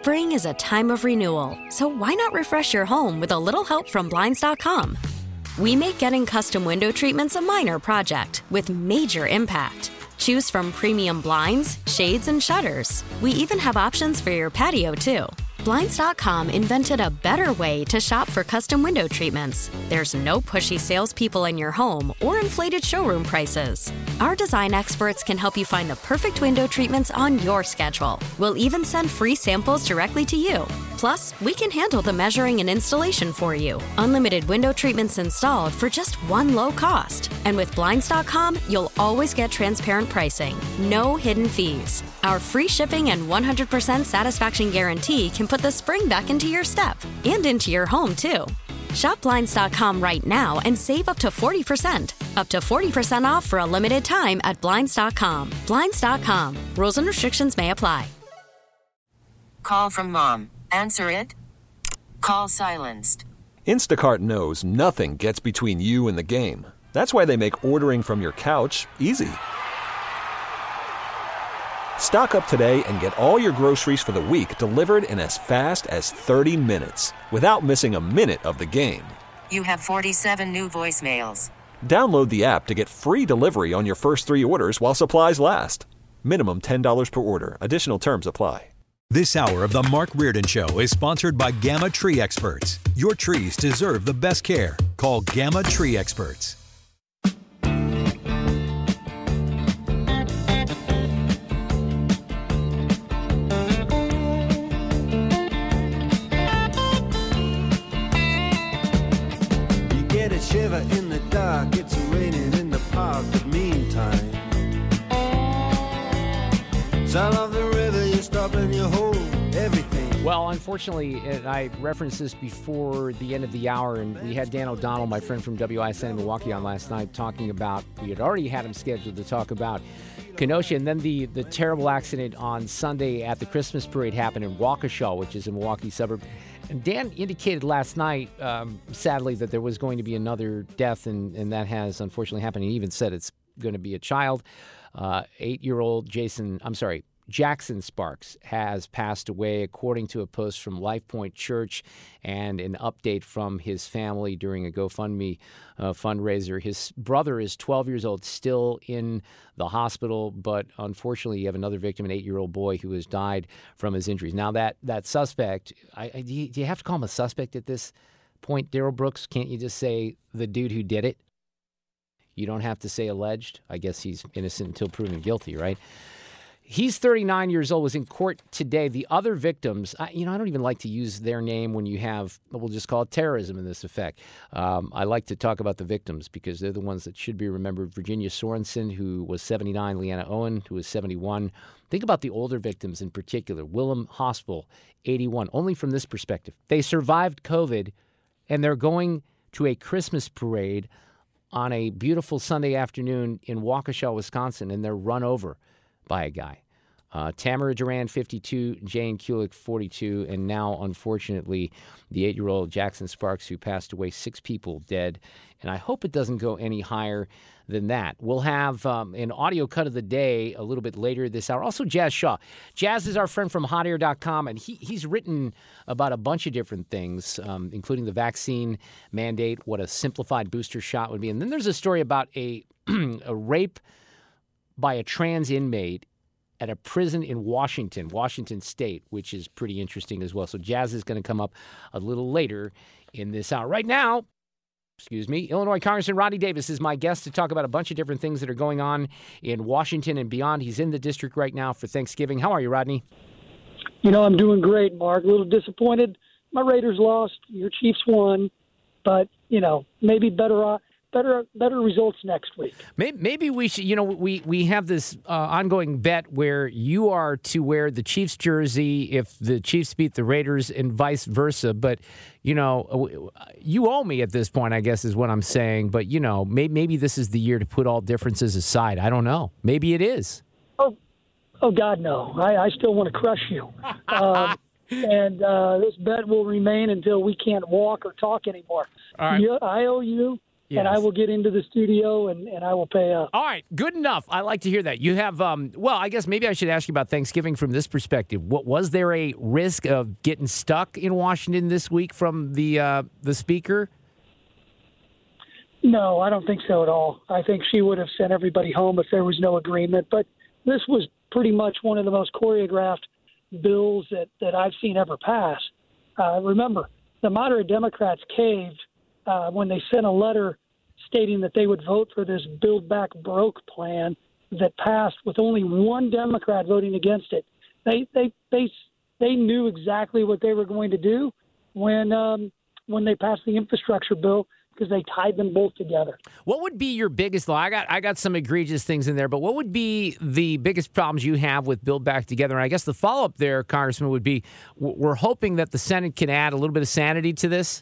Spring is a time of renewal, so why not refresh your home with a little help from Blinds.com? We make getting custom window treatments a minor project with major impact. Choose from premium blinds, shades, and shutters. We even have options for your patio, too. Blinds.com invented a better way to shop for custom window treatments. There's no pushy salespeople in your home or inflated showroom prices. Our design experts can help you find the perfect window treatments on your schedule. We'll even send free samples directly to you. Plus, we can handle the measuring and installation for you. Unlimited window treatments installed for just one low cost. And with Blinds.com, you'll always get transparent pricing. No hidden fees. Our free shipping and 100% satisfaction guarantee can put the spring back into your step and into your home, too. Shop Blinds.com right now and save up to 40%. Up to 40% off for a limited time at Blinds.com. Blinds.com. Rules and restrictions may apply. Call from mom. Answer it. Call silenced. Instacart knows nothing gets between you and the game. That's why they make ordering from your couch easy. Stock up today and get all your groceries for the week delivered in as fast as 30 minutes without missing a minute of the game. You have 47 new voicemails. Download the app to get free delivery on your first 3 orders while supplies last. Minimum $10 per order. Additional terms apply. This hour of the Mark Reardon Show is sponsored by Gamma Tree Experts. Your trees deserve the best care. Call Gamma Tree Experts. Shiver in the dark, it's raining in the park, but meantime, sound of the river, you stop and you hold everything. Well, unfortunately, and I referenced this before the end of the hour, and we had Dan O'Donnell, my friend from WISN in Milwaukee, on last night talking about, we had already had him scheduled to talk about Kenosha, and then the terrible accident on Sunday at the Christmas parade happened in Waukesha, which is a Milwaukee suburb. And Dan indicated last night, sadly, that there was going to be another death, and that has unfortunately happened. He even said it's going to be a child. 8-year-old Jackson Sparks has passed away, according to a post from Life Point Church and an update from his family during a GoFundMe fundraiser. His brother is 12 years old, still in the hospital, but unfortunately you have another victim, an 8-year-old boy who has died from his injuries. Now that suspect, do you have to call him a suspect at this point, Darrell Brooks? Can't you just say the dude who did it? You don't have to say alleged. I guess he's innocent until proven guilty, right? He's 39 years old, was in court today. The other victims, I don't even like to use their name when you have, we'll just call it terrorism in this effect. I like to talk about the victims because they're the ones that should be remembered. Virginia Sorensen, who was 79, Leanna Owen, who was 71. Think about the older victims in particular. Willem Hospital, 81. Only from this perspective. They survived COVID, and they're going to a Christmas parade on a beautiful Sunday afternoon in Waukesha, Wisconsin, and they're run over by a guy. Tamara Duran, 52, Jane Kulik, 42, and now, unfortunately, the 8-year-old Jackson Sparks, who passed away, 6 people dead. And I hope it doesn't go any higher than that. We'll have an audio cut of the day a little bit later this hour. Also, Jazz Shaw. Jazz is our friend from HotAir.com, and he's written about a bunch of different things, including the vaccine mandate, what a simplified booster shot would be. And then there's a story about a rape by a trans inmate at a prison in Washington State, which is pretty interesting as well. So Jazz is going to come up a little later in this hour. Right now, Illinois Congressman Rodney Davis is my guest to talk about a bunch of different things that are going on in Washington and beyond. He's in the district right now for Thanksgiving. How are you, Rodney? I'm doing great, Mark. A little disappointed. My Raiders lost. Your Chiefs won. But, maybe better results next week. Maybe we should, we have this ongoing bet where you are to wear the Chiefs jersey if the Chiefs beat the Raiders and vice versa. But, you owe me at this point, I guess is what I'm saying. But, maybe this is the year to put all differences aside. I don't know. Maybe it is. Oh God, no. I still want to crush you. And this bet will remain until we can't walk or talk anymore. All right. I owe you. Yes. and I will get into the studio and I will pay up. All right, good enough. I like to hear that. You have, well, I guess maybe I should ask you about Thanksgiving from this perspective. Was there a risk of getting stuck in Washington this week from the speaker? No, I don't think so at all. I think she would have sent everybody home if there was no agreement. But this was pretty much one of the most choreographed bills that I've seen ever pass. Remember, the moderate Democrats caved when they sent a letter stating that they would vote for this Build Back Broke plan that passed with only one Democrat voting against it. They knew exactly what they were going to do when they passed the infrastructure bill, because they tied them both together. What would be your biggest I got some egregious things in there, but what would be the biggest problems you have with Build Back Together? And I guess the follow-up there, Congressman, would be we're hoping that the Senate can add a little bit of sanity to this.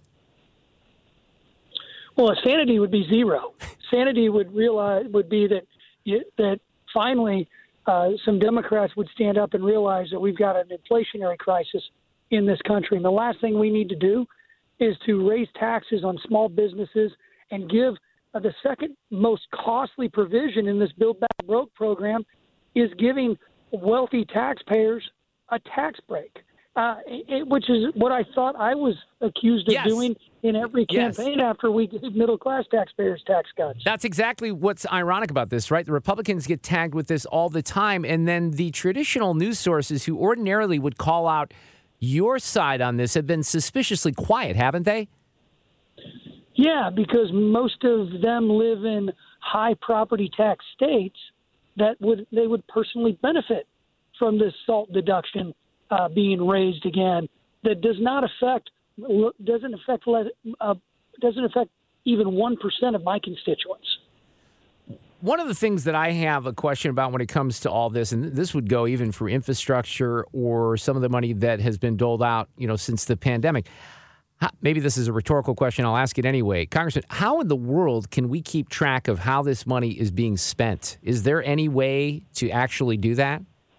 Well, sanity would be zero. Sanity would be that finally some Democrats would stand up and realize that we've got an inflationary crisis in this country. And the last thing we need to do is to raise taxes on small businesses and give the second most costly provision in this Build Back Broke program is giving wealthy taxpayers a tax break, which is what I thought I was accused of doing in every campaign after we gave middle-class taxpayers tax cuts. That's exactly what's ironic about this, right? The Republicans get tagged with this all the time, and then the traditional news sources who ordinarily would call out your side on this have been suspiciously quiet, haven't they? Yeah, because most of them live in high property tax states that they would personally benefit from this SALT deduction being raised again. That doesn't affect even 1% of my constituents. One of the things that I have a question about when it comes to all this, and this would go even for infrastructure or some of the money that has been doled out, since the pandemic. Maybe this is a rhetorical question. I'll ask it anyway. Congressman, how in the world can we keep track of how this money is being spent? Is there any way to actually do that?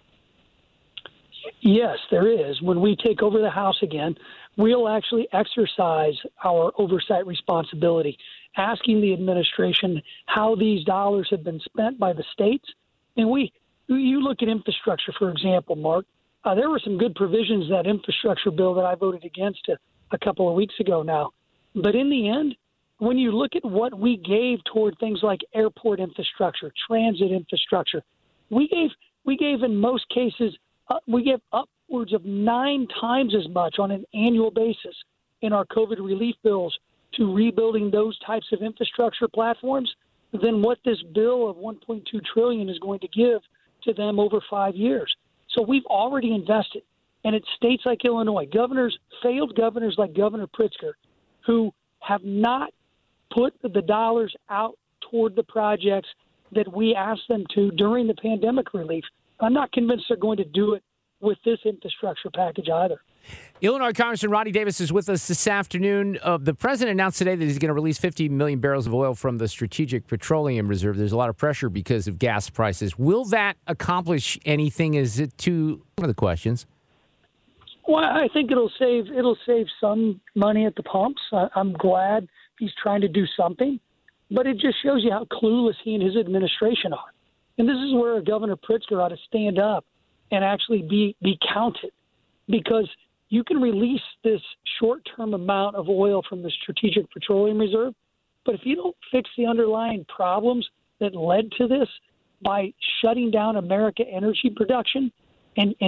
Yes, there is. When we take over the House again, we'll actually exercise our oversight responsibility, asking the administration how these dollars have been spent by the states. And you look at infrastructure, for example, Mark, there were some good provisions in that infrastructure bill that I voted against a couple of weeks ago now. But in the end, when you look at what we gave toward things like airport infrastructure, transit infrastructure, we gave in most cases, we gave upwards of 9 times as much on an annual basis in our COVID relief bills to rebuilding those types of infrastructure platforms than what this bill of $1.2 trillion is going to give to them over 5 years. So we've already invested. And it's states like Illinois, failed governors like Governor Pritzker, who have not put the dollars out toward the projects that we asked them to during the pandemic relief. I'm not convinced they're going to do it with this infrastructure package either. Illinois Congressman Ronnie Davis is with us this afternoon. The president announced today that he's going to release 50 million barrels of oil from the Strategic Petroleum Reserve. There's a lot of pressure because of gas prices. Will that accomplish anything? Is it one of the questions? Well, I think it'll save some money at the pumps. I'm glad he's trying to do something, but it just shows you how clueless he and his administration are. And this is where Governor Pritzker ought to stand up and actually be counted, because you can release this short-term amount of oil from the Strategic Petroleum Reserve, but if you don't fix the underlying problems that led to this by shutting down American energy production and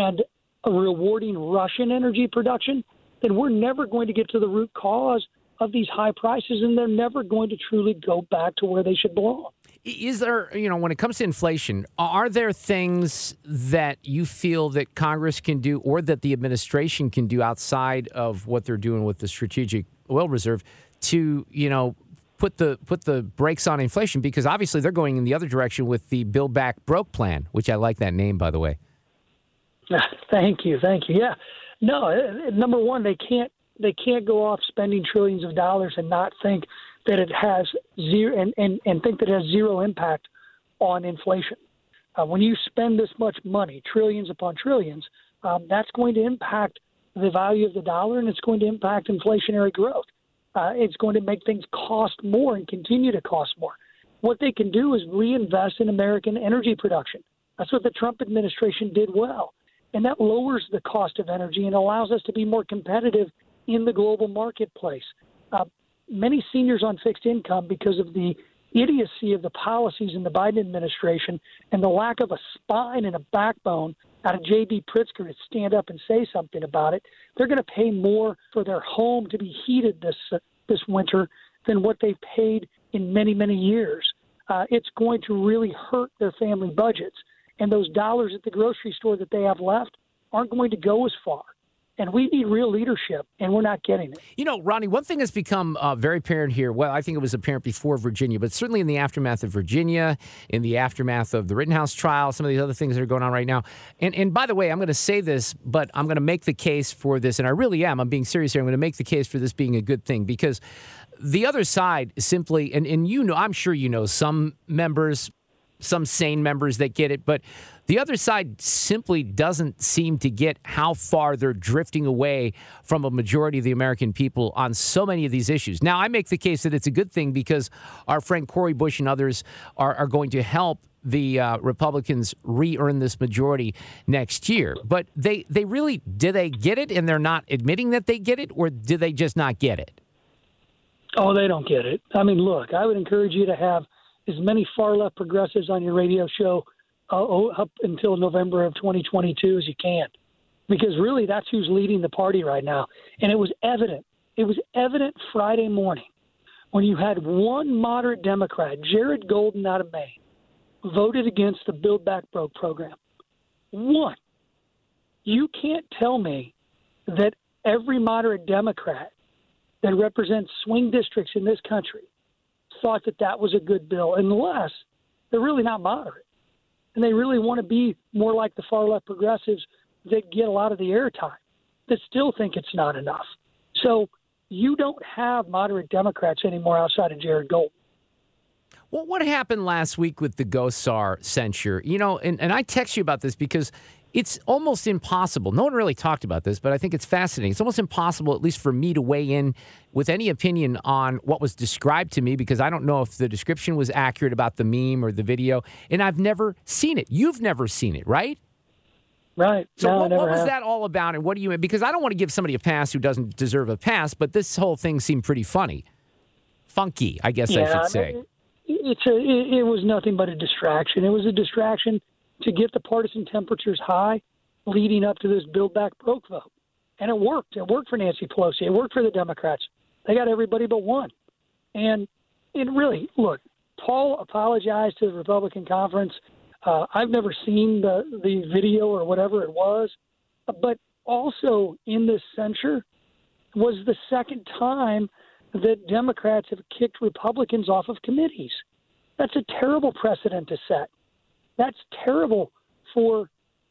rewarding Russian energy production, then we're never going to get to the root cause of these high prices, and they're never going to truly go back to where they should belong. Is there, when it comes to inflation, are there things that you feel that Congress can do or that the administration can do outside of what they're doing with the Strategic Oil Reserve to, put the brakes on inflation? Because obviously they're going in the other direction with the Build Back Broke plan, which I like that name, by the way. Thank you. Yeah. No, number one, they can't go off spending trillions of dollars and not think that it has zero and think that it has zero impact on inflation. When you spend this much money, trillions upon trillions, that's going to impact the value of the dollar, and it's going to impact inflationary growth. It's going to make things cost more and continue to cost more. What they can do is reinvest in American energy production. That's what the Trump administration did well. And that lowers the cost of energy and allows us to be more competitive in the global marketplace. Many seniors on fixed income, because of the idiocy of the policies in the Biden administration and the lack of a spine and a backbone out of J.B. Pritzker to stand up and say something about it, they're going to pay more for their home to be heated this winter than what they've paid in many, many years. It's going to really hurt their family budgets. And those dollars at the grocery store that they have left aren't going to go as far. And we need real leadership, and we're not getting it. You know, Ronnie, one thing that's become very apparent here, well, I think it was apparent before Virginia, but certainly in the aftermath of Virginia, in the aftermath of the Rittenhouse trial, some of these other things that are going on right now. And by the way, I'm going to say this, but I'm going to make the case for this, and I really am. I'm being serious here. I'm going to make the case for this being a good thing because the other side simply, and you know, I'm sure you know some members, some sane members that get it, but the other side simply doesn't seem to get how far they're drifting away from a majority of the American people on so many of these issues. Now, I make the case that it's a good thing because our friend Cori Bush and others are going to help the Republicans re-earn this majority next year. But they really, do they get it and they're not admitting that they get it, or do they just not get it? Oh, they don't get it. I mean, look, I would encourage you to have as many far-left progressives on your radio show up until November of 2022 as you can, because really that's who's leading the party right now. And it was evident. It was evident Friday morning when you had one moderate Democrat, Jared Golden out of Maine, voted against the Build Back Broke program. One. You can't tell me that every moderate Democrat that represents swing districts in this country thought that that was a good bill, unless they're really not moderate and they really want to be more like the far left progressives that get a lot of the airtime, that still think it's not enough. So you don't have moderate Democrats anymore outside of Jared Golden. Well, what happened last week with the Gosar censure? You know, and I text you about this because it's almost impossible. No one really talked about this, but I think it's fascinating. It's almost impossible, at least for me, to weigh in with any opinion on what was described to me, because I don't know if the description was accurate about the meme or the video, and I've never seen it. You've never seen it, right? Right. So no, what was that all about, and what do you mean? Because I don't want to give somebody a pass who doesn't deserve a pass, but this whole thing seemed pretty funny. Funky, I guess I should say. It was nothing but a distraction. It was a distraction to get the partisan temperatures high leading up to this Build Back Broke vote. And it worked. It worked for Nancy Pelosi. It worked for the Democrats. They got everybody but one. And it really, look, Paul apologized to the Republican conference. I've never seen the video or whatever it was. But also in this censure was the second time that Democrats have kicked Republicans off of committees. That's a terrible precedent to set. That's terrible for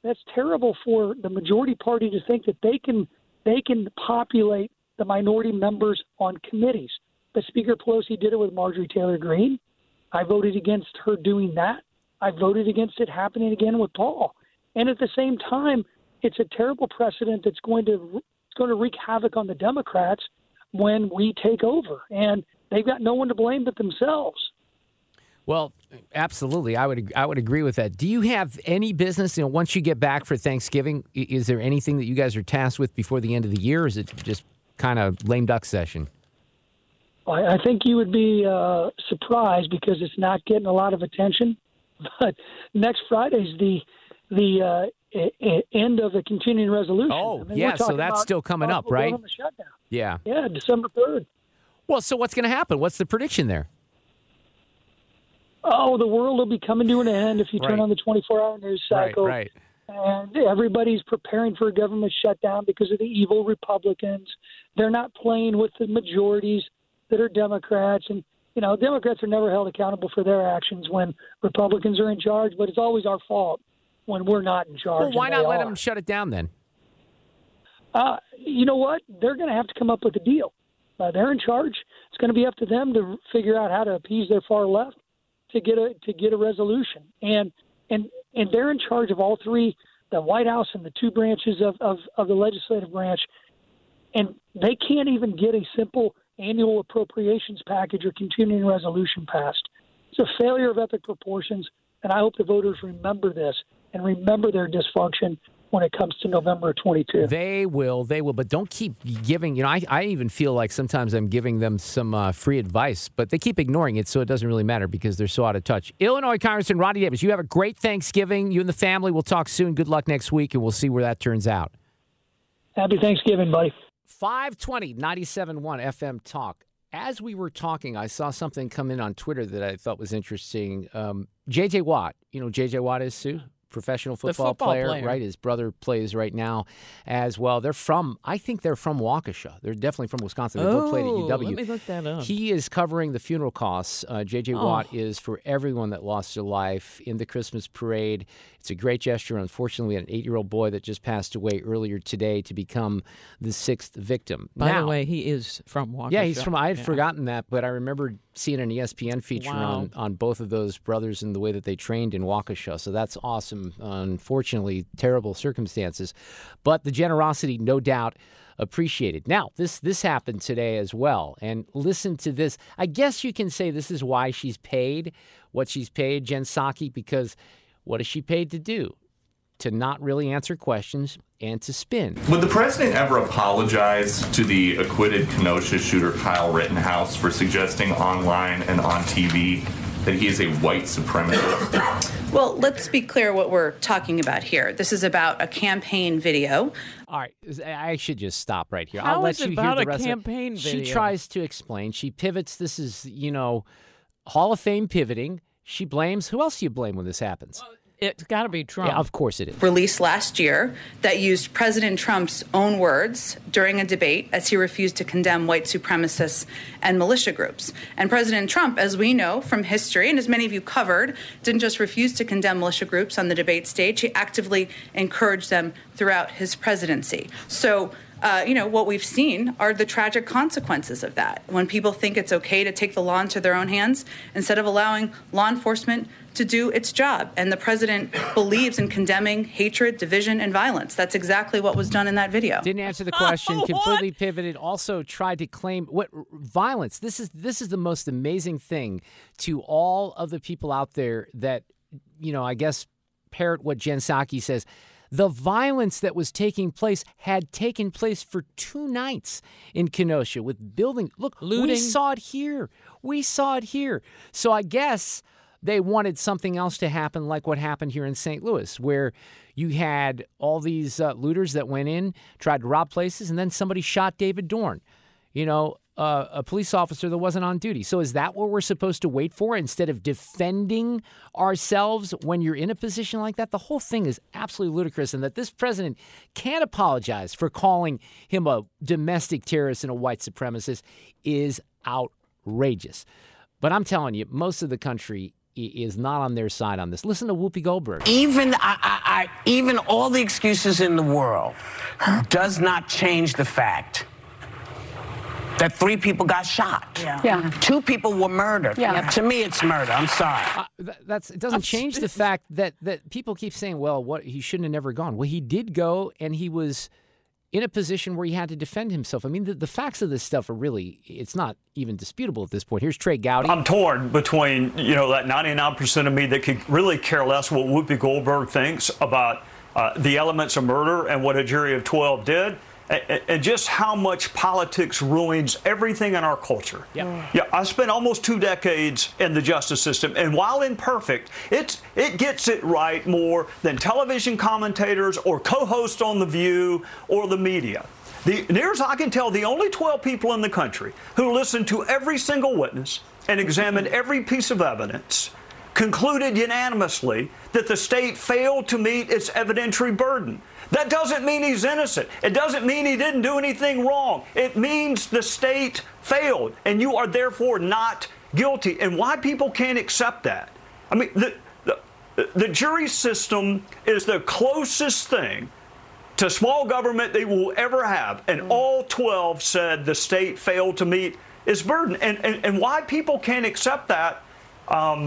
the majority party to think that they can populate the minority members on committees. But Speaker Pelosi did it with Marjorie Taylor Greene. I voted against her doing that. I voted against it happening again with Paul. And at the same time, it's a terrible precedent that's going to wreak havoc on the Democrats when we take over. And they've got no one to blame but themselves. Well, absolutely. I would agree with that. Do you have any business, once you get back for Thanksgiving, is there anything that you guys are tasked with before the end of the year, or is it just kind of lame duck session? I think you would be surprised because it's not getting a lot of attention. But next Friday's the end of the continuing resolution. Oh, yeah, so that's still coming up, right? Shutdown. Yeah. Yeah, December 3rd. Well, so what's going to happen? What's the prediction there? Oh, the world will be coming to an end if you turn on the 24-hour news cycle. Right. And everybody's preparing for a government shutdown because of the evil Republicans. They're not playing with the majorities that are Democrats. And, Democrats are never held accountable for their actions when Republicans are in charge, but it's always our fault when we're not in charge. Well, why not let them shut it down then? You know what? They're going to have to come up with a deal. They're in charge. It's going to be up to them to figure out how to appease their far left to get a resolution. And they're in charge of all three, the White House and the two branches of the legislative branch. And they can't even get a simple annual appropriations package or continuing resolution passed. It's a failure of epic proportions, and I hope the voters remember this and remember their dysfunction when it comes to November of 22. They will, but don't keep giving, I even feel like sometimes I'm giving them some free advice, but they keep ignoring it, so it doesn't really matter because they're so out of touch. Illinois Congressman Ronnie Davis, you have a great Thanksgiving. You and the family, we'll talk soon. Good luck next week, and we'll see where that turns out. Happy Thanksgiving, buddy. 520, 97.1 FM Talk. As we were talking, I saw something come in on Twitter that I thought was interesting. J.J. Watt, you know who J.J. Watt is, Sue? Professional football player, right? His brother plays right now as well. I think they're from Waukesha. They're definitely from Wisconsin. They both played at UW. Let me look that up. He is covering the funeral costs. J.J. Watt is for everyone that lost their life in the Christmas parade. It's a great gesture. Unfortunately, we had an 8-year-old boy that just passed away earlier today to become the 6th victim. By the way, he is from Waukesha. Yeah, he's from. I had forgotten that, but I remember seeing an ESPN feature on both of those brothers and the way that they trained in Waukesha. So that's awesome. Unfortunately, terrible circumstances, but the generosity, no doubt, appreciated. Now, this happened today as well, and listen to this. I guess you can say this is why she's paid what she's paid, Jen Psaki, because what is she paid to do? To not really answer questions and to spin. Would the president ever apologize to the acquitted Kenosha shooter Kyle Rittenhouse for suggesting online and on TV that he is a white supremacist? Well, let's be clear what we're talking about here. This is about a campaign video. All right, I should just stop right here. How I'll let is you it hear about the a rest campaign video? She tries to explain. She pivots. This is, Hall of Fame pivoting. She blames. Who else do you blame when this happens? It's got to be Trump. Yeah, of course it is. Released last year that used President Trump's own words during a debate as he refused to condemn white supremacists and militia groups. And President Trump, as we know from history, and as many of you covered, didn't just refuse to condemn militia groups on the debate stage. He actively encouraged them throughout his presidency. So, what we've seen are the tragic consequences of that. When people think it's okay to take the law into their own hands instead of allowing law enforcement to do its job. And the president believes in condemning hatred, division, and violence. That's exactly what was done in that video. Didn't answer the question, completely pivoted, also tried to claim what violence. This is the most amazing thing to all of the people out there that, I guess parrot what Jen Psaki says. The violence that was taking place had taken place for 2 nights in Kenosha with building. Look, looting. We saw it here. So I guess they wanted something else to happen like what happened here in St. Louis, where you had all these looters that went in, tried to rob places, and then somebody shot David Dorn, a police officer that wasn't on duty. So is that what we're supposed to wait for instead of defending ourselves when you're in a position like that? The whole thing is absolutely ludicrous, and that this president can't apologize for calling him a domestic terrorist and a white supremacist is outrageous. But I'm telling you, most of the country is not on their side on this. Listen to Whoopi Goldberg. Even all the excuses in the world does not change the fact that 3 people got shot. Yeah. 2 people were murdered. Yeah. To me, it's murder. I'm sorry. It doesn't change the fact that people keep saying, well, he shouldn't have never gone. Well, he did go, and he was in a position where he had to defend himself. I mean, the facts of this stuff are really, it's not even disputable at this point. Here's Trey Gowdy. I'm torn between, that 99% of me that could really care less what Whoopi Goldberg thinks about the elements of murder and what a jury of 12 did, and just how much politics ruins everything in our culture. Yeah, I spent almost 2 decades in the justice system, and while imperfect, it gets it right more than television commentators or co-hosts on The View or the media. Near as I can tell, the only 12 people in the country who listened to every single witness and examined every piece of evidence concluded unanimously that the state failed to meet its evidentiary burden. That doesn't mean he's innocent. It doesn't mean he didn't do anything wrong. It means the state failed, and you are therefore not guilty. And why people can't accept that? I mean, the jury system is the closest thing to small government they will ever have, and all 12 said the state failed to meet its burden. And why people can't accept that,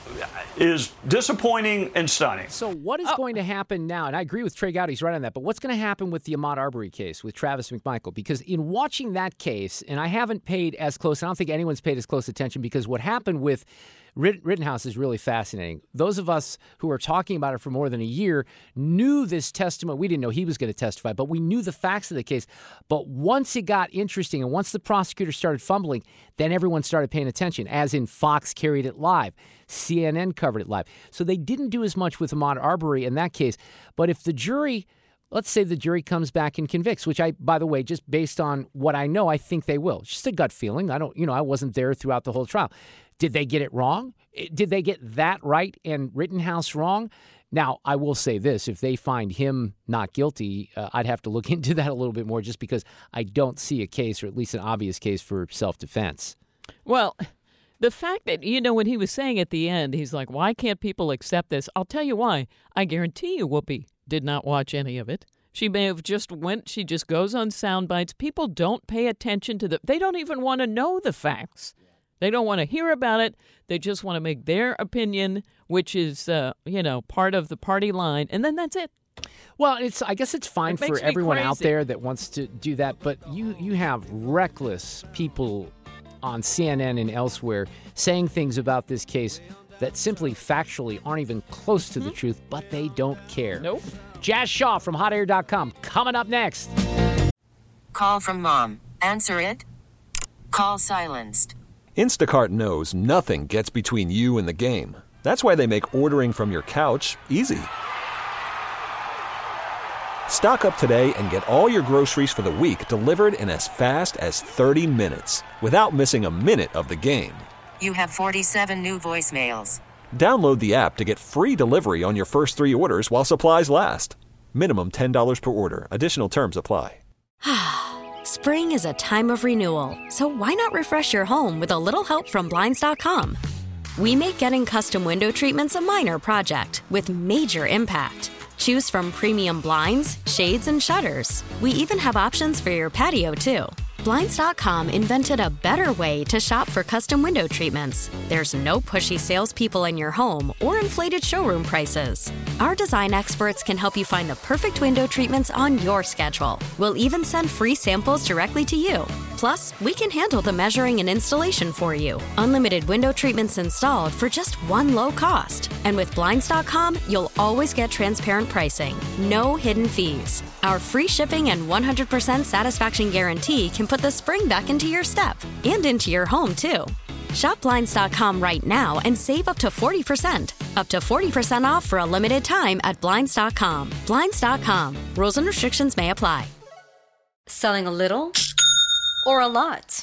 is disappointing and stunning. So what is going to happen now? And I agree with Trey Gowdy, he's right on that. But what's going to happen with the Ahmaud Arbery case with Travis McMichael? Because in watching that case, and I haven't paid as close, I don't think anyone's paid as close attention, because what happened with Rittenhouse is really fascinating. Those of us who are talking about it for more than a year knew this testimony. We didn't know he was going to testify, but we knew the facts of the case. But once it got interesting and once the prosecutor started fumbling, then everyone started paying attention, as in Fox carried it live. CNN covered it live. So they didn't do as much with Ahmaud Arbery in that case. But if the jury, let's say the jury comes back and convicts, which I, by the way, just based on what I know, I think they will. It's just a gut feeling. I wasn't there throughout the whole trial. Did they get it wrong? Did they get that right and Rittenhouse wrong? Now, I will say this. If they find him not guilty, I'd have to look into that a little bit more, just because I don't see a case, or at least an obvious case, for self-defense. Well, the fact that, when he was saying at the end, he's like, why can't people accept this? I'll tell you why. I guarantee you Whoopi did not watch any of it. She may have she just goes on sound bites. People don't pay attention to they don't even want to know the facts. They don't want to hear about it. They just want to make their opinion, which is, part of the party line, and then that's it. Well, I guess it's fine for everyone out there that wants to do that, but you have reckless people on CNN and elsewhere saying things about this case that simply factually aren't even close to the truth, but they don't care. Nope. Jazz Shaw from HotAir.com coming up next. Call from mom. Answer it. Call silenced. Instacart knows nothing gets between you and the game. That's why they make ordering from your couch easy. Stock up today and get all your groceries for the week delivered in as fast as 30 minutes without missing a minute of the game. You have 47 new voicemails. Download the app to get free delivery on your first 3 orders while supplies last. Minimum $10 per order. Additional terms apply. Spring is a time of renewal, so why not refresh your home with a little help from Blinds.com? We make getting custom window treatments a minor project with major impact. Choose from premium blinds, shades, and shutters. We even have options for your patio, too. Blinds.com invented a better way to shop for custom window treatments. There's no pushy salespeople in your home or inflated showroom prices. Our design experts can help you find the perfect window treatments on your schedule. We'll even send free samples directly to you. Plus, we can handle the measuring and installation for you. Unlimited window treatments installed for just one low cost. And with Blinds.com, you'll always get transparent pricing. No hidden fees. Our free shipping and 100% satisfaction guarantee can put the spring back into your step and into your home, too. Shop Blinds.com right now and save up to 40%. Up to 40% off for a limited time at Blinds.com. Blinds.com. Rules and restrictions may apply. Selling a little or a lot?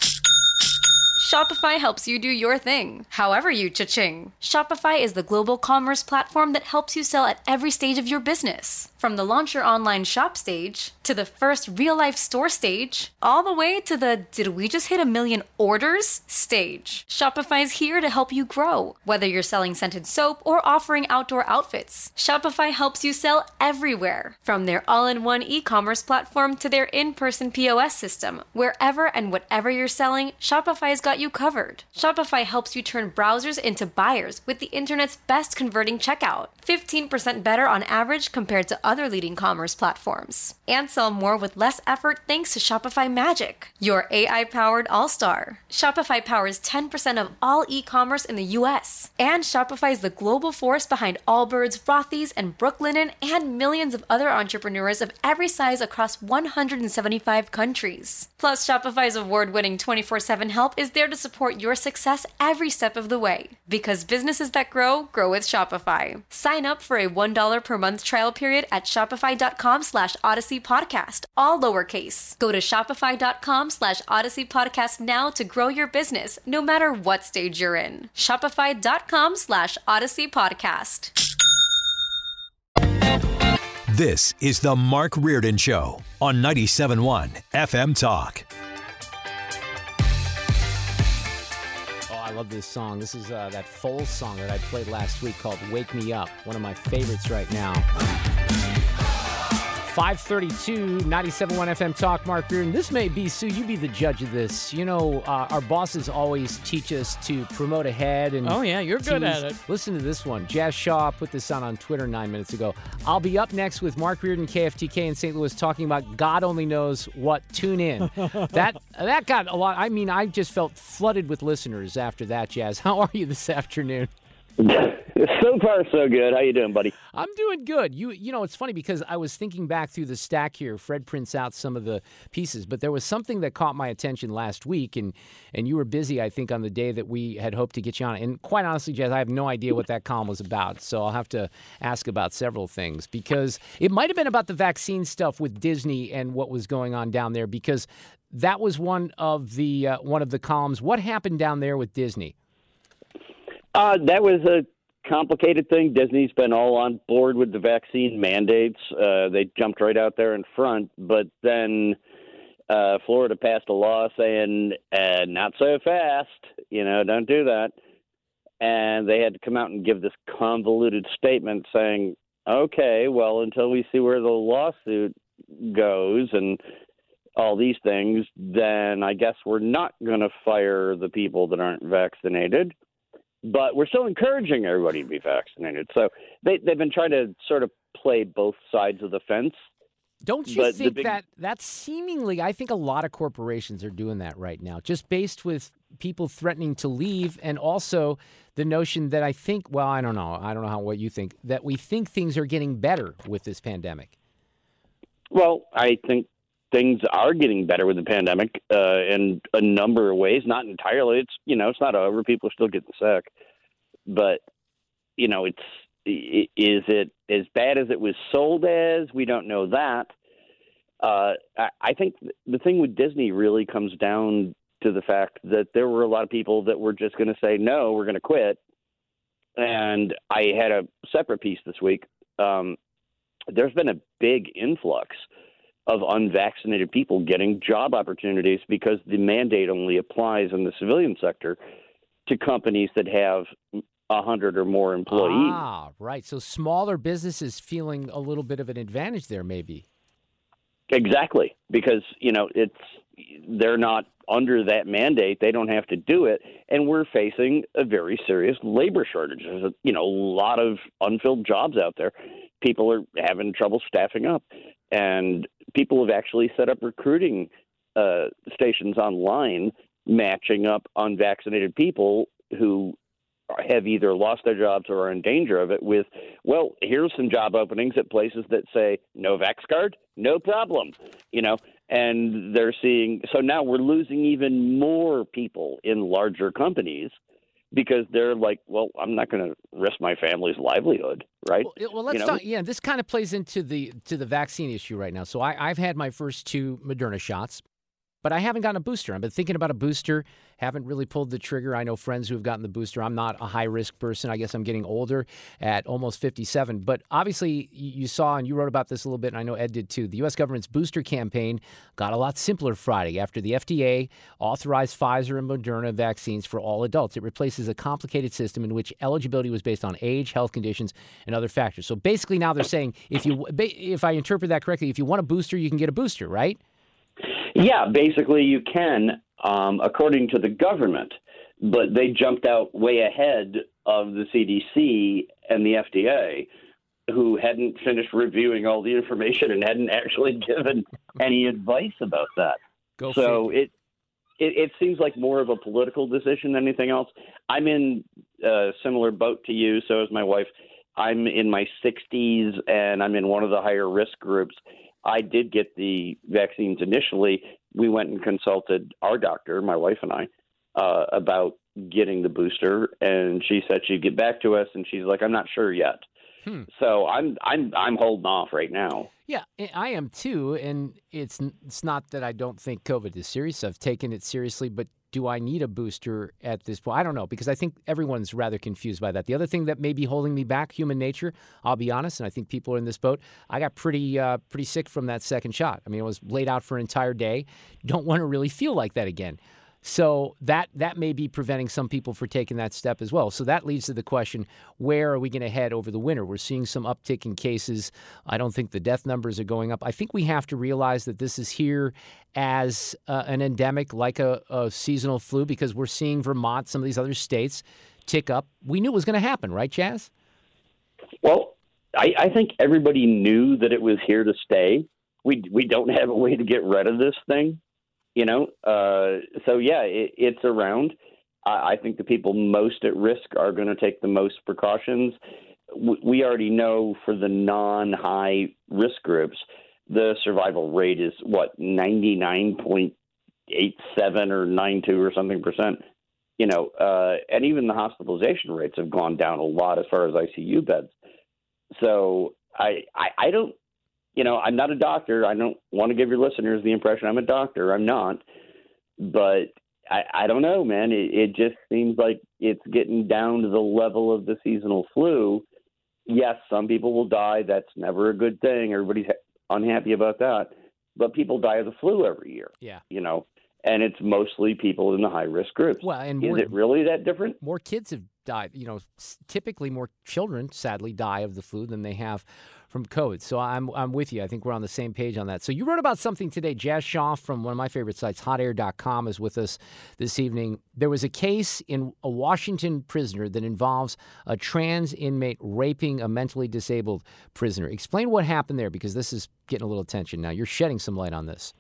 Shopify helps you do your thing, however you cha-ching. Shopify is the global commerce platform that helps you sell at every stage of your business. From the launch your online shop stage, to the first real-life store stage, all the way to the did we just hit 1 million orders stage. Shopify's here to help you grow. Whether you're selling scented soap or offering outdoor outfits, Shopify helps you sell everywhere. From their all-in-one e-commerce platform to their in-person POS system, wherever and whatever you're selling, Shopify's got you covered. Shopify helps you turn browsers into buyers with the internet's best converting checkout. 15% better on average compared to other leading commerce platforms. And sell more with less effort thanks to Shopify Magic, your AI-powered all-star. Shopify powers 10% of all e-commerce in the U.S. And Shopify is the global force behind Allbirds, Rothy's, and Brooklinen, and millions of other entrepreneurs of every size across 175 countries. Plus, Shopify's award-winning 24/7 help is there to support your success every step of the way. Because businesses that grow, grow with Shopify. Sign up for a $1 per month trial period at shopify.com/Odyssey Podcast, all lowercase. Go to shopify.com/Odyssey Podcast now to grow your business, no matter what stage you're in. Shopify.com/Odyssey Podcast. This is the Mark Reardon Show on 97.1 FM Talk. I love this song. This is that Foles song that I played last week called Wake Me Up. One of my favorites right now. 532, 97.1 FM Talk, Mark Reardon. This may be, Sue, you be the judge of this. You know, our bosses always teach us to promote ahead. And oh, yeah, you're good at it. Listen to this one. Jazz Shaw put this on Twitter 9 minutes ago. I'll be up next with Mark Reardon, KFTK in St. Louis, talking about God only knows what. Tune in. That got a lot. I mean, I just felt flooded with listeners after that, Jazz. How are you this afternoon? So far, so good. How you doing, buddy? I'm doing good. You know, it's funny because I was thinking back through the stack here. Fred prints out some of the pieces, but there was something that caught my attention last week, and you were busy, I think, on the day that we had hoped to get you on. And quite honestly, Jazz, I have no idea what that column was about, so I'll have to ask about several things because it might have been about the vaccine stuff with Disney and what was going on down there because that was one of the columns. What happened down there with Disney? That was a complicated thing. Disney's been all on board with the vaccine mandates. They jumped right out there in front, but then Florida passed a law saying, not so fast, don't do that. And they had to come out and give this convoluted statement saying, okay, well, until we see where the lawsuit goes and all these things, then I guess we're not going to fire the people that aren't vaccinated. But we're still encouraging everybody to be vaccinated. So they've been trying to sort of play both sides of the fence. Don't you think that seemingly, I think a lot of corporations are doing that right now, just based with people threatening to leave and also the notion that I think, well, I don't know what you think, that we think things are getting better with this pandemic. Well, I think things are getting better with the pandemic in a number of ways. Not entirely. It's not over. People are still getting sick. But, is it as bad as it was sold as? We don't know that. I think the thing with Disney really comes down to the fact that there were a lot of people that were just going to say, no, we're going to quit. And I had a separate piece this week. There's been a big influx of unvaccinated people getting job opportunities because the mandate only applies in the civilian sector to companies that have 100 or more employees. Ah, right. So smaller businesses feeling a little bit of an advantage there, maybe. Exactly, because they're not under that mandate. They don't have to do it, and we're facing a very serious labor shortage. There's a lot of unfilled jobs out there. People are having trouble staffing up, and people have actually set up recruiting stations online, matching up unvaccinated people who have either lost their jobs or are in danger of it with, well, here's some job openings at places that say no vax card, no problem, and they're seeing. So now we're losing even more people in larger companies because they're like, well, I'm not going to risk my family's livelihood, right? Well, let's talk. Yeah, this kind of plays into the vaccine issue right now. So I've had my first 2 Moderna shots, but I haven't gotten a booster. I've been thinking about a booster, haven't really pulled the trigger. I know friends who have gotten the booster. I'm not a high-risk person. I guess I'm getting older at almost 57. But obviously, you saw, and you wrote about this a little bit, and I know Ed did too, the U.S. government's booster campaign got a lot simpler Friday after the FDA authorized Pfizer and Moderna vaccines for all adults. It replaces a complicated system in which eligibility was based on age, health conditions, and other factors. So basically now they're saying, if I interpret that correctly, if you want a booster, you can get a booster, right? Yeah, basically you can, according to the government, but they jumped out way ahead of the CDC and the FDA, who hadn't finished reviewing all the information and hadn't actually given any advice about that. So it seems like more of a political decision than anything else. I'm in a similar boat to you, so is my wife. I'm in my 60s, and I'm in one of the higher risk groups. I did get the vaccines initially. We went and consulted our doctor, my wife and I, about getting the booster, and she said she'd get back to us, and she's like, I'm not sure yet. So I'm holding off right now. Yeah, I am too, and it's not that I don't think COVID is serious. I've taken it seriously, but do I need a booster at this point? I don't know, because I think everyone's rather confused by that. The other thing that may be holding me back, human nature, I'll be honest, and I think people are in this boat, I got pretty sick from that second shot. I mean, I was laid out for an entire day. Don't want to really feel like that again. So that may be preventing some people from taking that step as well. So that leads to the question, where are we going to head over the winter? We're seeing some uptick in cases. I don't think the death numbers are going up. I think we have to realize that this is here as an endemic, like a seasonal flu, because we're seeing Vermont, some of these other states, tick up. We knew it was going to happen, right, Chaz? Well, I think everybody knew that it was here to stay. We don't have a way to get rid of this thing. So yeah, it's around. I think the people most at risk are going to take the most precautions. We already know for the non-high risk groups, the survival rate is 99.87 or 92 or something percent. And even the hospitalization rates have gone down a lot as far as ICU beds. So I don't. I'm not a doctor. I don't want to give your listeners the impression I'm a doctor. I'm not. But I don't know, man. It just seems like it's getting down to the level of the seasonal flu. Yes, some people will die. That's never a good thing. Everybody's unhappy about that. But people die of the flu every year. Yeah. And it's mostly people in the high-risk groups. Well, and is it really that different? More kids have died. Typically more children, sadly, die of the flu than they have from COVID. So I'm with you. I think we're on the same page on that. So you wrote about something today. Jazz Shaw from one of my favorite sites, hotair.com, is with us this evening. There was a case in a Washington prisoner that involves a trans inmate raping a mentally disabled prisoner. Explain what happened there, because this is getting a little attention now. You're shedding some light on this.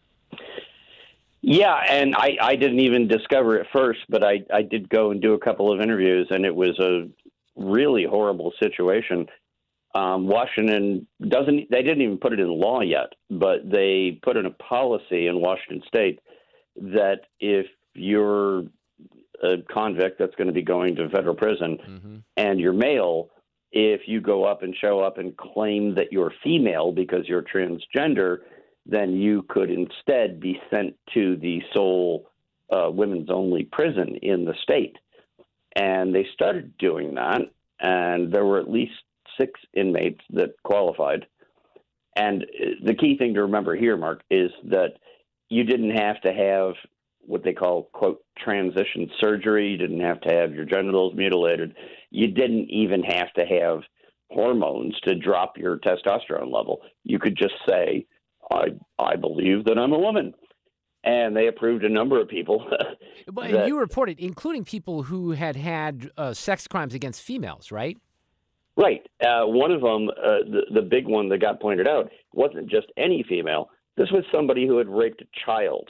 Yeah, and I didn't even discover it first, but I did go and do a couple of interviews, and it was a really horrible situation. Washington they didn't even put it in law yet, but they put in a policy in Washington State that if you're a convict that's going to be going to federal prison and you're male, if you go up and show up and claim that you're female because you're transgender, then you could instead be sent to the sole women's only prison in the state. And they started doing that, and there were at least 6 inmates that qualified. And the key thing to remember here, Mark, is that you didn't have to have what they call, quote, transition surgery. You didn't have to have your genitals mutilated. You didn't even have to have hormones to drop your testosterone level. You could just say, I believe that I'm a woman. And they approved a number of people. But you reported, including people who had sex crimes against females, right? Right. One of them, the big one that got pointed out, wasn't just any female. This was somebody who had raped a child,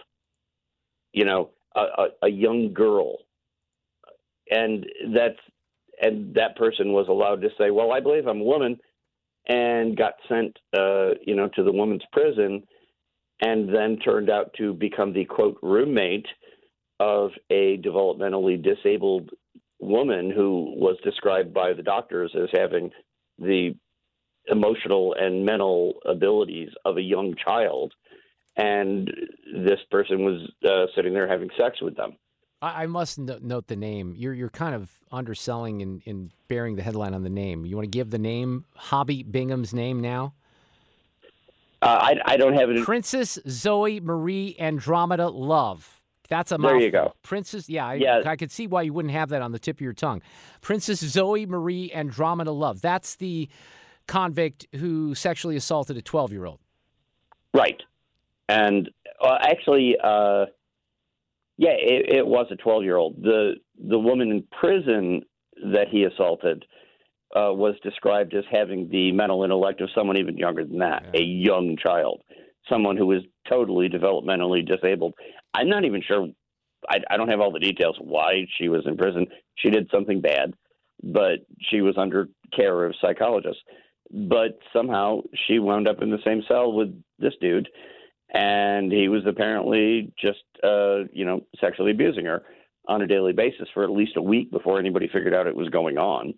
a young girl. And that person was allowed to say, well, I believe I'm a woman, and got sent, to the women's prison, and then turned out to become the, quote, roommate of a developmentally disabled woman who was described by the doctors as having the emotional and mental abilities of a young child. And this person was sitting there having sex with them. I must note the name. You're kind of underselling and bearing the headline on the name. You want to give the name, Hobby Bingham's name now? I don't have it. Princess Zoe Marie Andromeda Love. That's a mouthful. There you go. Princess, I could see why you wouldn't have that on the tip of your tongue. Princess Zoe Marie Andromeda Love. That's the convict who sexually assaulted a 12-year-old. Right. And actually... Yeah, it was a 12-year-old. The woman in prison that he assaulted was described as having the mental intellect of someone even younger than that, a young child, someone who was totally developmentally disabled. I'm not even sure. I don't have all the details why she was in prison. She did something bad, but she was under care of psychologists. But somehow she wound up in the same cell with this dude. And he was apparently just, sexually abusing her on a daily basis for at least a week before anybody figured out it was going on,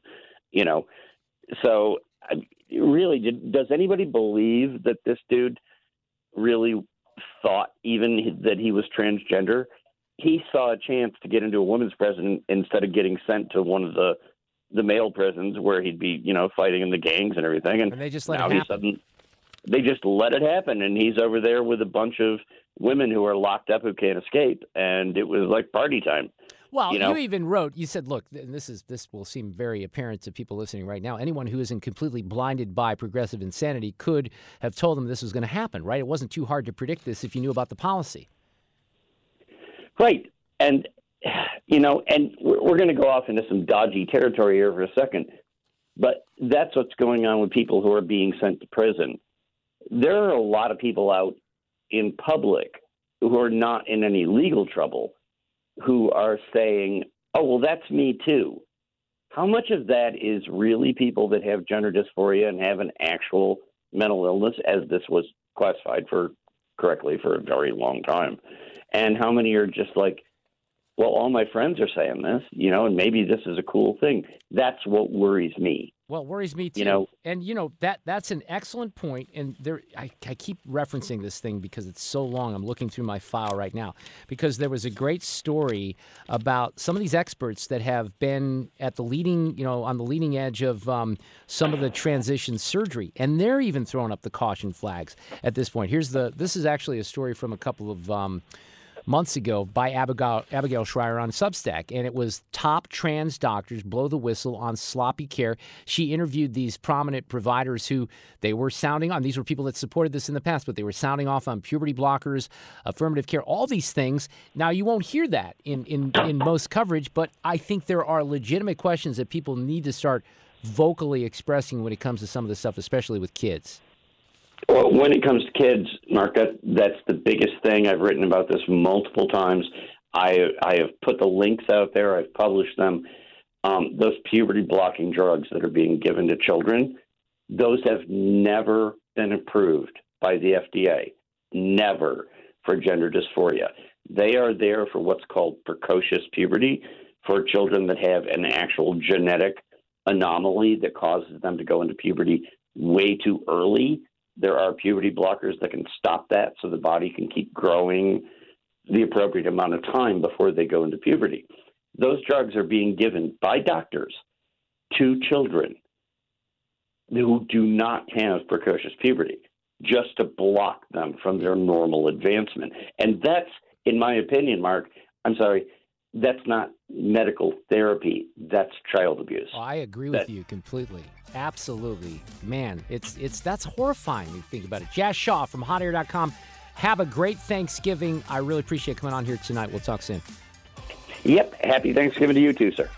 So really, does anybody believe that this dude really thought even that he was transgender? He saw a chance to get into a women's prison instead of getting sent to one of the male prisons where he'd be, fighting in the gangs and everything. And they just let it happen. they just let it happen, and he's over there with a bunch of women who are locked up who can't escape, and it was like party time. Well, you know? you even wrote, you said, look, and this will seem very apparent to people listening right now. Anyone who isn't completely blinded by progressive insanity could have told them this was going to happen, right? It wasn't too hard to predict this if you knew about the policy. Right. And, and we're going to go off into some dodgy territory here for a second, but that's what's going on with people who are being sent to prison. There are a lot of people out in public who are not in any legal trouble who are saying, oh, well, that's me too. How much of that is really people that have gender dysphoria and have an actual mental illness, as this was classified correctly for a very long time? And how many are just like, well, all my friends are saying this, and maybe this is a cool thing. That's what worries me. Well, it worries me too. And that's an excellent point. And I keep referencing this thing because it's so long. I'm looking through my file right now because there was a great story about some of these experts that have been at the leading, on the leading edge of some of the transition surgery, and they're even throwing up the caution flags at this point. This is actually a story from a couple of months ago by Abigail Schreier on Substack, and it was top trans doctors blow the whistle on sloppy care. She interviewed these prominent providers who they were sounding on. These were people that supported this in the past, but they were sounding off on puberty blockers, affirmative care, all these things. Now, you won't hear that in most coverage, but I think there are legitimate questions that people need to start vocally expressing when it comes to some of this stuff, especially with kids. Well, when it comes to kids, Mark, that's the biggest thing. I've written about this multiple times. I have put the links out there. I've published them. Those puberty-blocking drugs that are being given to children, those have never been approved by the FDA, never, for gender dysphoria. They are there for what's called precocious puberty, for children that have an actual genetic anomaly that causes them to go into puberty way too early. There are puberty blockers that can stop that so the body can keep growing the appropriate amount of time before they go into puberty. Those drugs are being given by doctors to children who do not have precocious puberty just to block them from their normal advancement. And that's, in my opinion, Mark, I'm sorry, that's not medical therapy. That's child abuse. Oh, I agree with you completely. Absolutely. Man, that's horrifying when you think about it. Jazz Shaw from HotAir.com. Have a great Thanksgiving. I really appreciate coming on here tonight. We'll talk soon. Yep. Happy Thanksgiving to you too, sir.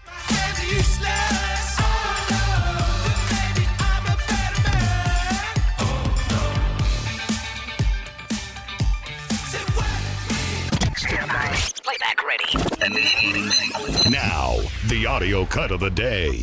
Playback ready. Now, the audio cut of the day.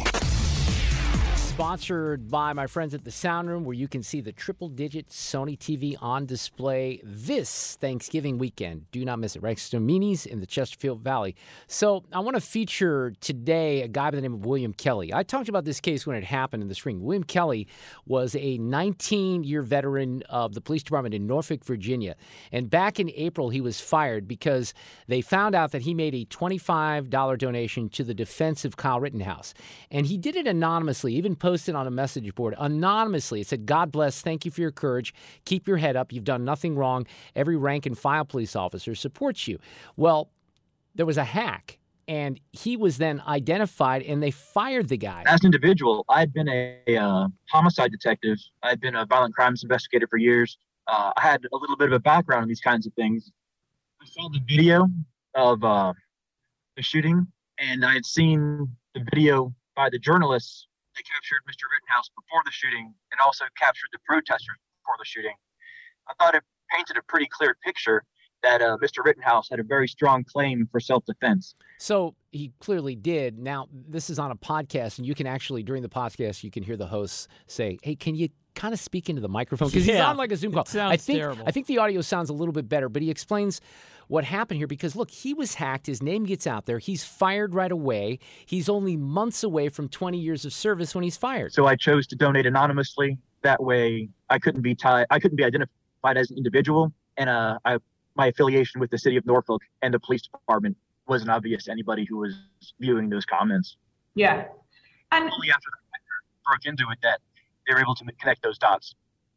Sponsored by my friends at the Sound Room, where you can see the triple-digit Sony TV on display this Thanksgiving weekend. Do not miss it. Right next to Mini's in the Chesterfield Valley. So I want to feature today a guy by the name of William Kelly. I talked about this case when it happened in the spring. William Kelly was a 19-year veteran of the police department in Norfolk, Virginia. And back in April, he was fired because they found out that he made a $25 donation to the defense of Kyle Rittenhouse. And he did it anonymously, even posted on a message board anonymously. It said, "God bless. Thank you for your courage. Keep your head up. You've done nothing wrong. Every rank and file police officer supports you." Well, there was a hack, and he was then identified, and they fired the guy. As an individual, I'd been a homicide detective. I'd been a violent crimes investigator for years. I had a little bit of a background in these kinds of things. I saw the video of the shooting, and I had seen the video by the journalists. They captured Mr. Rittenhouse before the shooting and also captured the protesters before the shooting. I thought it painted a pretty clear picture that Mr. Rittenhouse had a very strong claim for self-defense. So he clearly did. Now, this is on a podcast, and you can actually, during the podcast, you can hear the hosts say, "Hey, can you kind of speak into the microphone?" Because he's on like a Zoom call. I think the audio sounds a little bit better, but he explains what happened here because, look, he was hacked. His name gets out there. He's fired right away. He's only months away from 20 years of service when he's fired. So I chose to donate anonymously. That way I couldn't be identified as an individual, and my affiliation with the city of Norfolk and the police department wasn't obvious to anybody who was viewing those comments. Yeah. And only after the broke into it that they were able to connect those dots.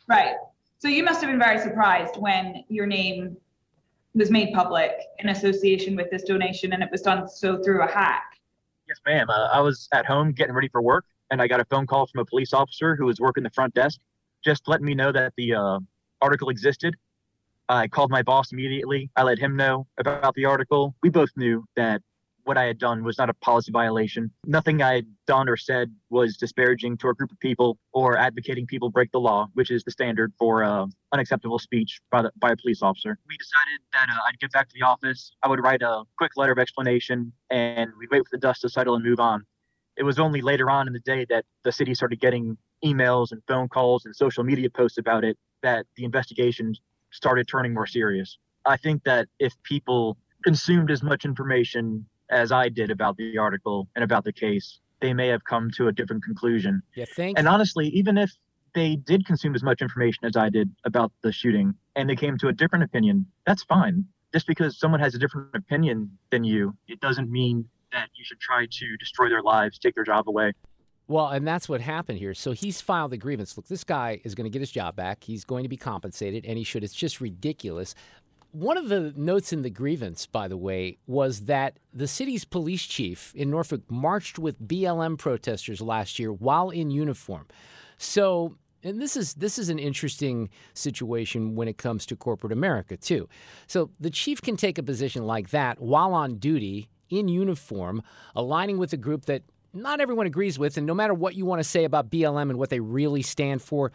Right. So you must have been very surprised when your name was made public in association with this donation, and it was done so through a hack. Yes, ma'am. I was at home getting ready for work, and I got a phone call from a police officer who was working the front desk, just letting me know that the article existed. I called my boss immediately. I let him know about the article. We both knew that what I had done was not a policy violation. Nothing I had done or said was disparaging to a group of people or advocating people break the law, which is the standard for unacceptable speech by a police officer. We decided that I'd get back to the office. I would write a quick letter of explanation, and we'd wait for the dust to settle and move on. It was only later on in the day that the city started getting emails and phone calls and social media posts about it that the investigation started turning more serious. I think that if people consumed as much information as I did about the article and about the case, they may have come to a different conclusion. Yeah, thank And you. honestly, even if they did consume as much information as I did about the shooting and they came to a different opinion, that's fine. Just because someone has a different opinion than you, it doesn't mean that you should try to destroy their lives, take their job away. Well, and that's what happened here. So he's filed a grievance. Look, this guy is going to get his job back. He's going to be compensated, and he should. It's just ridiculous. One of the notes in the grievance, by the way, was that the city's police chief in Norfolk marched with BLM protesters last year while in uniform. So, and this is an interesting situation when it comes to corporate America, too. So the chief can take a position like that while on duty, in uniform, aligning with a group that not everyone agrees with, and no matter what you want to say about BLM and what they really stand for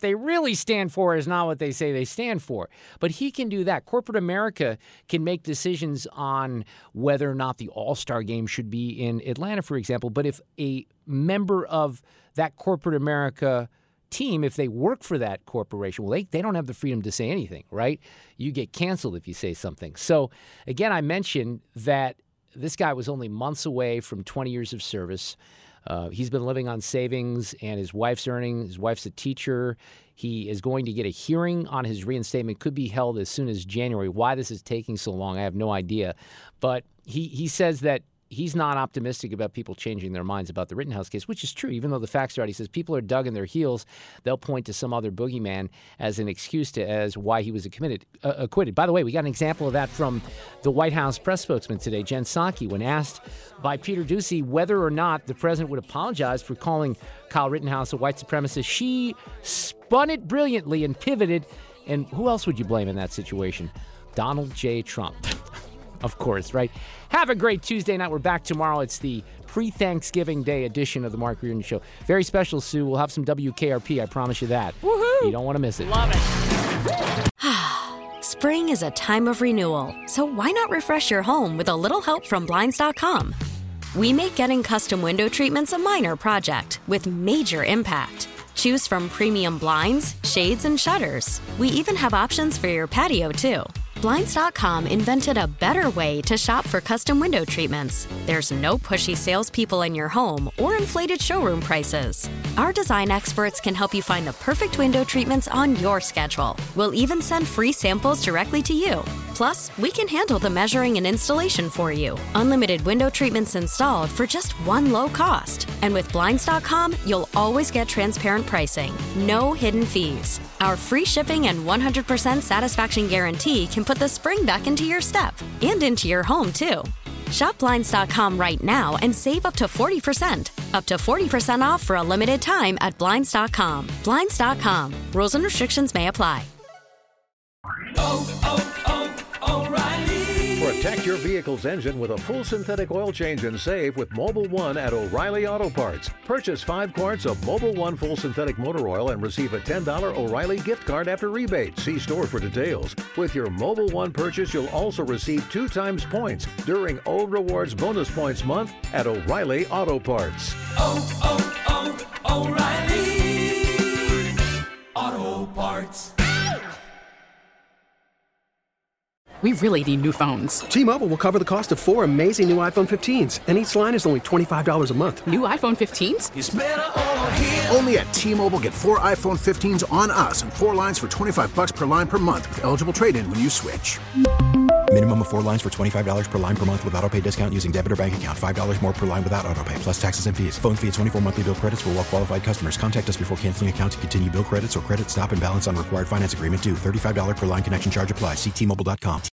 is not what they say they stand for. But he can do that. Corporate America can make decisions on whether or not the All-Star Game should be in Atlanta, for example. But if a member of that corporate America team, if they work for that corporation, well, they don't have the freedom to say anything, right? You get canceled if you say something. So, again, I mentioned that this guy was only months away from 20 years of service. He's been living on savings, and his wife's earning. His wife's a teacher. He is going to get a hearing on his reinstatement. Could be held as soon as January. Why this is taking so long, I have no idea. But he says that he's not optimistic about people changing their minds about the Rittenhouse case, which is true, even though the facts are out. He says people are dug in their heels. They'll point to some other boogeyman as an excuse as why he was acquitted. By the way, we got an example of that from the White House press spokesman today, Jen Psaki, when asked by Peter Doocy whether or not the president would apologize for calling Kyle Rittenhouse a white supremacist. She spun it brilliantly and pivoted. And who else would you blame in that situation? Donald J. Trump. Of course, right? Have a great Tuesday night. We're back tomorrow. It's the pre-Thanksgiving Day edition of the Mark Reardon Show. Very special, Sue. We'll have some WKRP. I promise you that. Woohoo! You don't want to miss it. Love it. Spring is a time of renewal, so why not refresh your home with a little help from Blinds.com? We make getting custom window treatments a minor project with major impact. Choose from premium blinds, shades, and shutters. We even have options for your patio, too. Blinds.com invented a better way to shop for custom window treatments. There's no pushy salespeople in your home or inflated showroom prices. Our design experts can help you find the perfect window treatments on your schedule. We'll even send free samples directly to you. Plus, we can handle the measuring and installation for you. Unlimited window treatments installed for just one low cost. And with Blinds.com, you'll always get transparent pricing. No hidden fees. Our free shipping and 100% satisfaction guarantee can put the spring back into your step and into your home, too. Shop Blinds.com right now and save up to 40%. Up to 40% off for a limited time at Blinds.com. Blinds.com. Rules and restrictions may apply. Protect your vehicle's engine with a full synthetic oil change and save with Mobil 1 at O'Reilly Auto Parts. Purchase 5 quarts of Mobil 1 full synthetic motor oil and receive a $10 O'Reilly gift card after rebate. See store for details. With your Mobil 1 purchase, you'll also receive 2 times points during O Rewards Bonus Points Month at O'Reilly Auto Parts. O'Reilly Auto Parts. We really need new phones. T-Mobile will cover the cost of 4 amazing new iPhone 15s, and each line is only $25 a month. New iPhone 15s? It's better over here. Only at T-Mobile, get 4 iPhone 15s on us and 4 lines for $25 per line per month with eligible trade-in when you switch. Minimum of 4 lines for $25 per line per month with autopay discount using debit or bank account. $5 more per line without autopay, plus taxes and fees. Phone fee at 24 monthly bill credits for well-qualified customers. Contact us before canceling account to continue bill credits or credit stop and balance on required finance agreement due. $35 per line connection charge applies. See T-Mobile.com.